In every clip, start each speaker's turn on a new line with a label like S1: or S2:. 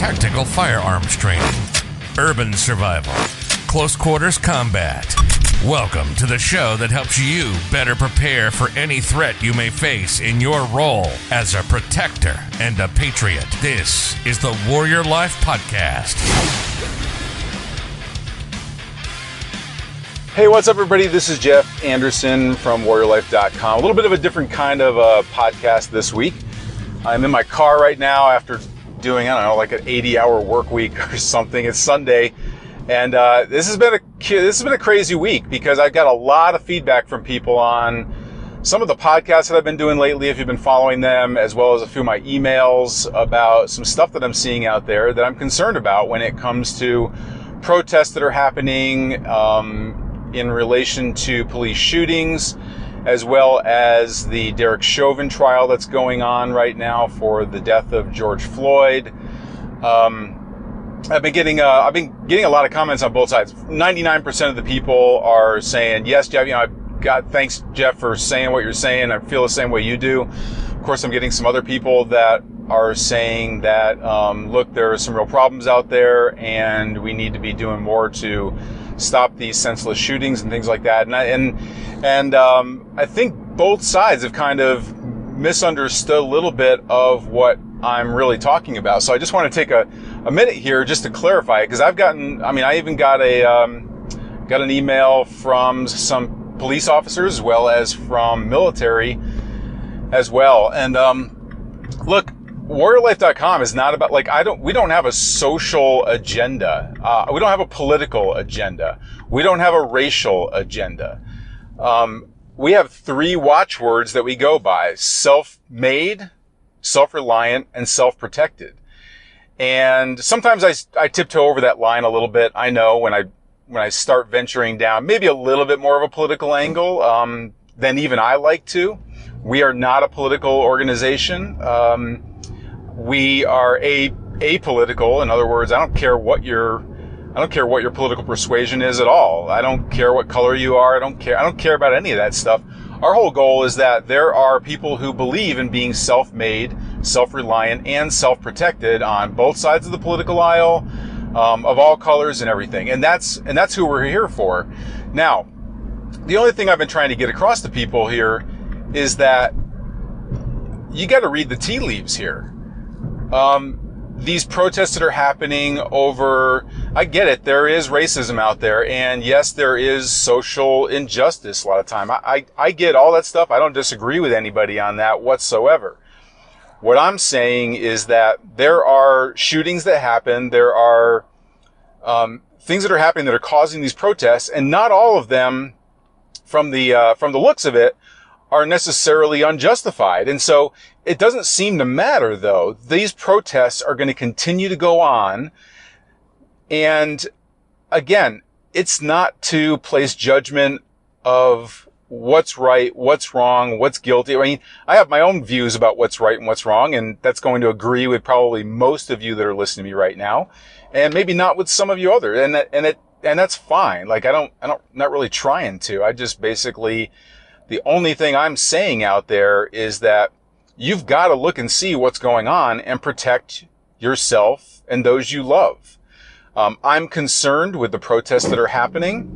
S1: tactical firearms training, urban survival, close quarters combat. Welcome to the show that helps you better prepare for any threat you may face in your role as a protector and a patriot. This is the Warrior Life Podcast.
S2: Hey, what's up, everybody? This is Jeff Anderson from WarriorLife.com. A little bit of a different kind of podcast this week. I'm in my car right now after doing, like an 80-hour work week or something. It's Sunday, and this has been a crazy week because I've got a lot of feedback from people on some of the podcasts that I've been doing lately, if you've been following them, as well as a few of my emails about some stuff that I'm seeing out there that I'm concerned about when it comes to protests that are happening in relation to police shootings, as well as the Derek Chauvin trial that's going on right now for the death of George Floyd. I've been getting a lot of comments on both sides. 99% of the people are saying, yes, Jeff, thanks, Jeff, for saying what you're saying. I feel the same way you do. Of course, I'm getting some other people that are saying that, look, there are some real problems out there and we need to be doing more to stop these senseless shootings and things like that. And I think both sides have kind of misunderstood a little bit of what I'm really talking about. So I just want to take a minute here just to clarify it, because I even got an email from some police officers as well as from military as well. And look, WarriorLife.com is not about, we don't have a social agenda. We don't have a political agenda. We don't have a racial agenda. We have three watchwords that we go by: self-made, self-reliant, and self-protected. And sometimes I tiptoe over that line a little bit. I know when I start venturing down maybe a little bit more of a political angle than even I like to. We are not a political organization. We are apolitical. In other words, I don't care what your political persuasion is at all. I don't care what color you are. I don't care about any of that stuff. Our whole goal is that there are people who believe in being self-made, self-reliant, and self-protected on both sides of the political aisle, of all colors and everything. And that's who we're here for. Now, the only thing I've been trying to get across to people here is that you got to read the tea leaves here. These protests that are happening over, I get it, there is racism out there, and yes, there is social injustice a lot of time. I get all that stuff. I don't disagree with anybody on that whatsoever. What I'm saying is that there are shootings that happen, there are things that are happening that are causing these protests, and not all of them, from the looks of it, are necessarily unjustified. And so it doesn't seem to matter, though. These protests are going to continue to go on. And again, it's not to place judgment of what's right, what's wrong, what's guilty. I mean, I have my own views about what's right and what's wrong, and that's going to agree with probably most of you that are listening to me right now, and maybe not with some of you others. And that's fine. I'm not really trying to. I just basically, the only thing I'm saying out there is that you've got to look and see what's going on and protect yourself and those you love. I'm concerned with the protests that are happening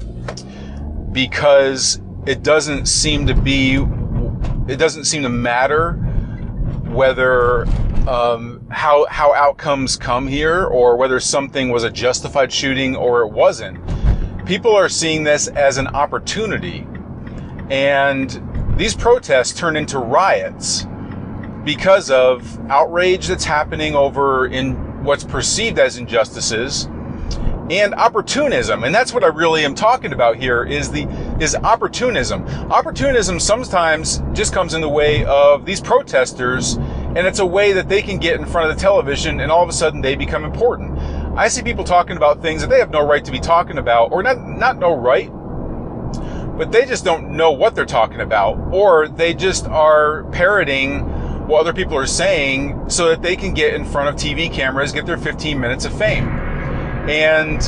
S2: because it doesn't seem to matter whether how outcomes come here, or whether something was a justified shooting or it wasn't. People are seeing this as an opportunity. And these protests turn into riots because of outrage that's happening over in what's perceived as injustices and opportunism. And that's what I really am talking about here is opportunism. Opportunism sometimes just comes in the way of these protesters, and it's a way that they can get in front of the television and all of a sudden they become important. I see people talking about things that they have no right to be talking about, or not no right, but they just don't know what they're talking about, or they just are parroting what other people are saying so that they can get in front of TV cameras, get their 15 minutes of fame. And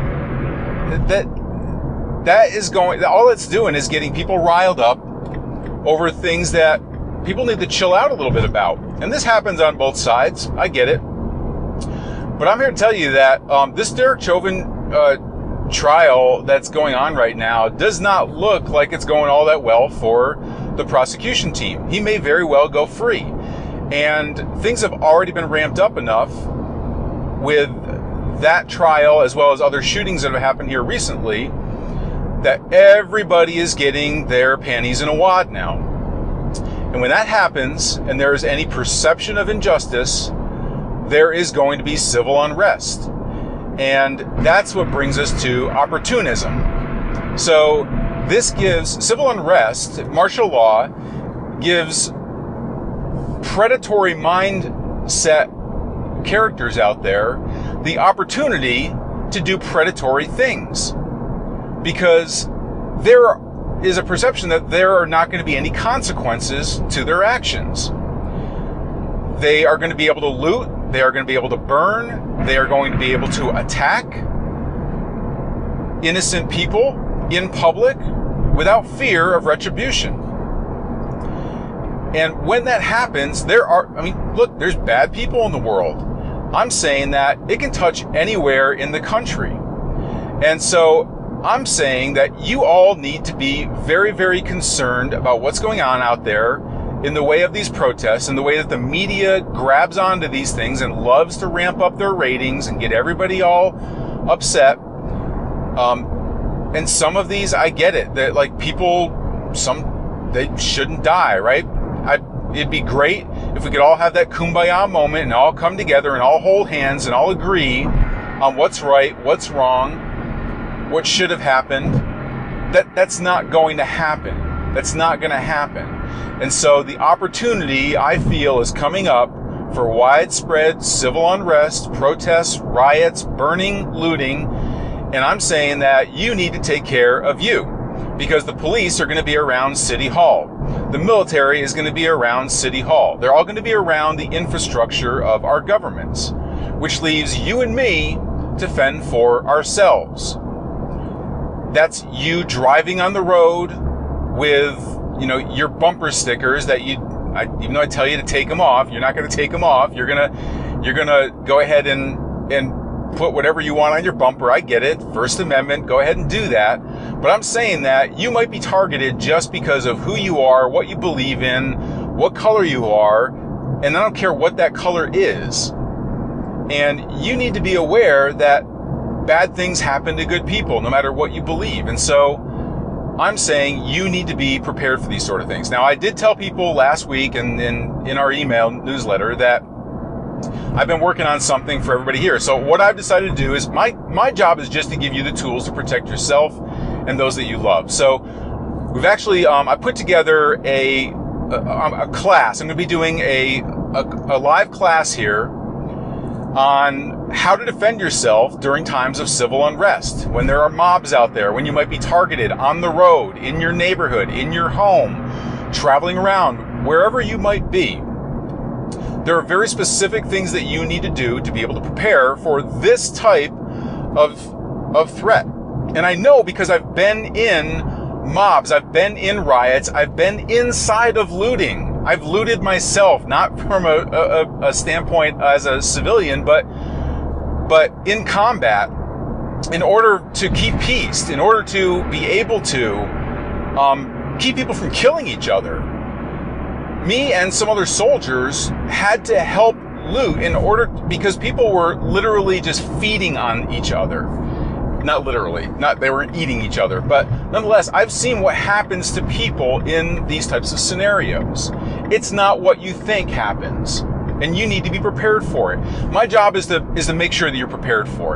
S2: that is all it's doing is getting people riled up over things that people need to chill out a little bit about. And this happens on both sides. I get it. But I'm here to tell you that this Derek Chauvin trial that's going on right now does not look like it's going all that well for the prosecution team. He may very well go free. And things have already been ramped up enough with that trial, as well as other shootings that have happened here recently, that everybody is getting their panties in a wad now. And when that happens, and there is any perception of injustice, there is going to be civil unrest. And that's what brings us to opportunism. So this gives civil unrest, martial law, gives predatory mindset characters out there the opportunity to do predatory things, because there is a perception that there are not going to be any consequences to their actions. They are going to be able to loot, they are going to be able to burn, they are going to be able to attack innocent people in public without fear of retribution. And when that happens, look, there's bad people in the world. I'm saying that it can touch anywhere in the country. And so I'm saying that you all need to be very, very concerned about what's going on out there in the way of these protests, in the way that the media grabs onto these things and loves to ramp up their ratings and get everybody all upset. And some of these, I get it, that like people, they shouldn't die, right? It'd be great if we could all have that kumbaya moment and all come together and all hold hands and all agree on what's right, what's wrong, what should have happened. That's not going to happen. That's not going to happen. And so the opportunity, I feel, is coming up for widespread civil unrest, protests, riots, burning, looting. And I'm saying that you need to take care of you, because the police are going to be around City Hall. The military is going to be around City Hall. They're all going to be around the infrastructure of our governments, which leaves you and me to fend for ourselves. That's you driving on the road with, your bumper stickers that even though I tell you to take them off, you're not going to take them off. You're going to go ahead and put whatever you want on your bumper. I get it. First Amendment, go ahead and do that. But I'm saying that you might be targeted just because of who you are, what you believe in, what color you are, and I don't care what that color is. And you need to be aware that bad things happen to good people, no matter what you believe. And so I'm saying you need to be prepared for these sort of things. Now, I did tell people last week and in our email newsletter that I've been working on something for everybody here. So what I've decided to do is my job is just to give you the tools to protect yourself and those that you love. So we've actually, I put together a class. I'm going to be doing a live class here on how to defend yourself during times of civil unrest, when there are mobs out there, when you might be targeted on the road, in your neighborhood, in your home, traveling around, wherever you might be. There are very specific things that you need to do to be able to prepare for this type of threat. And I know because I've been in mobs, I've been in riots, I've been inside of looting. I've looted myself, not from a standpoint as a civilian, but in combat, in order to keep peace, in order to be able to keep people from killing each other. Me and some other soldiers had to help loot because people were literally just feeding on each other. Not literally, they weren't eating each other, but nonetheless, I've seen what happens to people in these types of scenarios. It's not what you think happens, and you need to be prepared for it. My job is to make sure that you're prepared for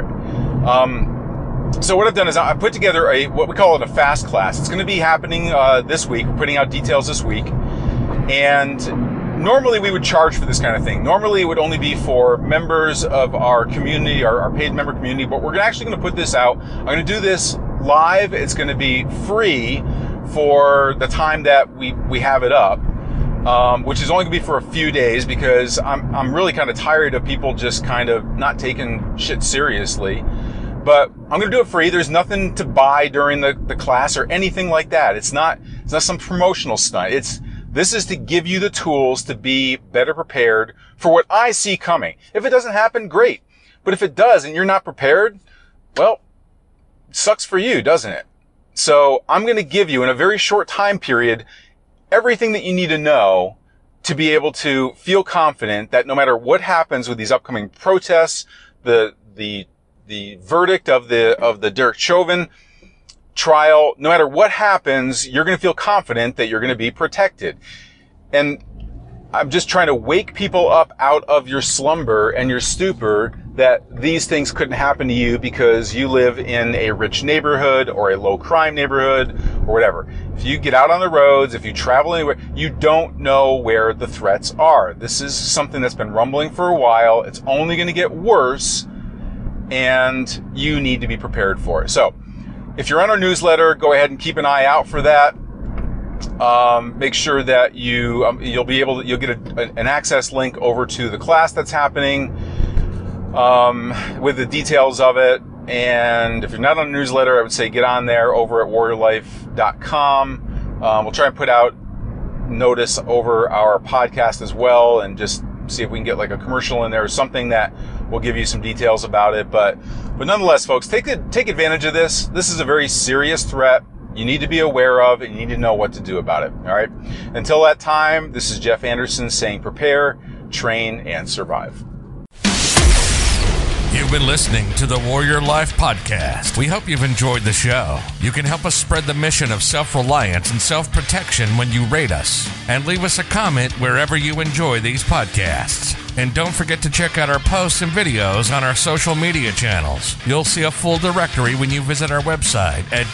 S2: it. So what I've done is I put together what we call it a fast class. It's going to be happening this week. We're putting out details this week. And normally we would charge for this kind of thing. Normally it would only be for members of our community, our paid member community, but we're actually going to put this out. I'm going to do this live. It's going to be free for the time that we have it up, which is only going to be for a few days, because I'm really kind of tired of people just kind of not taking shit seriously. But I'm going to do it free. There's nothing to buy during the class or anything like that. It's not some promotional stunt. This is to give you the tools to be better prepared for what I see coming. If it doesn't happen, great. But if it does and you're not prepared, well, sucks for you, doesn't it? So I'm going to give you in a very short time period everything that you need to know to be able to feel confident that no matter what happens with these upcoming protests, the verdict of the Derek Chauvin trial, no matter what happens, you're going to feel confident that you're going to be protected. And I'm just trying to wake people up out of your slumber and your stupor that these things couldn't happen to you because you live in a rich neighborhood or a low crime neighborhood or whatever. If you get out on the roads, if you travel anywhere, you don't know where the threats are. This is something that's been rumbling for a while. It's only going to get worse, and you need to be prepared for it. So if you're on our newsletter, go ahead and keep an eye out for that. Make sure that you'll get an access link over to the class that's happening, with the details of it. And if you're not on a newsletter, I would say get on there over at warriorlife.com. We'll try and put out notice over our podcast as well, and just see if we can get like a commercial in there or something that will give you some details about it. But nonetheless, folks, take advantage of this. This is a very serious threat you need to be aware of, and you need to know what to do about it. All right. Until that time, this is Jeff Anderson saying prepare, train, and survive.
S1: You've been listening to the Warrior Life Podcast. We hope you've enjoyed the show. You can help us spread the mission of self-reliance and self-protection when you rate us, and leave us a comment wherever you enjoy these podcasts. And don't forget to check out our posts and videos on our social media channels. You'll see a full directory when you visit our website at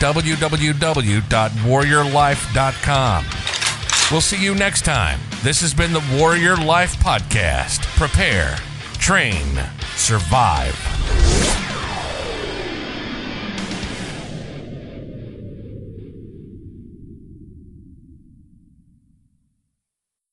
S1: www.warriorlife.com. We'll see you next time. This has been the Warrior Life Podcast. Prepare, train, survive.